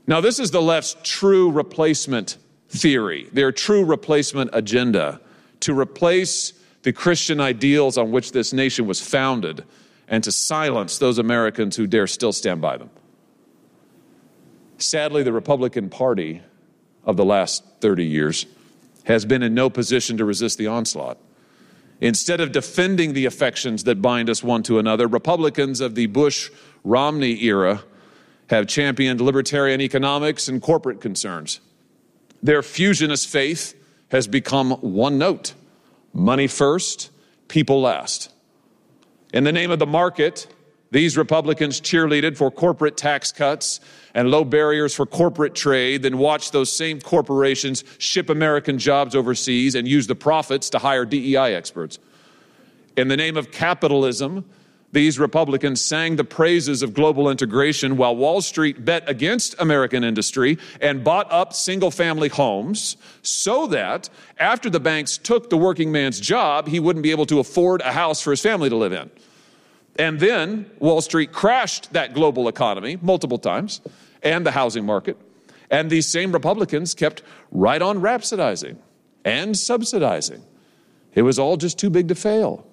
Now, this is the left's true replacement theory, their true replacement agenda, to replace the Christian ideals on which this nation was founded and to silence those Americans who dare still stand by them. Sadly, the Republican Party of the last 30 years has been in no position to resist the onslaught. Instead of defending the affections that bind us one to another, Republicans of the Bush-Romney era have championed libertarian economics and corporate concerns. Their fusionist faith has become one note: money first, people last. In the name of the market, these Republicans cheerleaded for corporate tax cuts and low barriers for corporate trade, then watched those same corporations ship American jobs overseas and use the profits to hire DEI experts. In the name of capitalism, these Republicans sang the praises of global integration while Wall Street bet against American industry and bought up single-family homes so that after the banks took the working man's job, he wouldn't be able to afford a house for his family to live in. And then Wall Street crashed that global economy multiple times and the housing market. And these same Republicans kept right on rhapsodizing and subsidizing. It was all just too big to fail.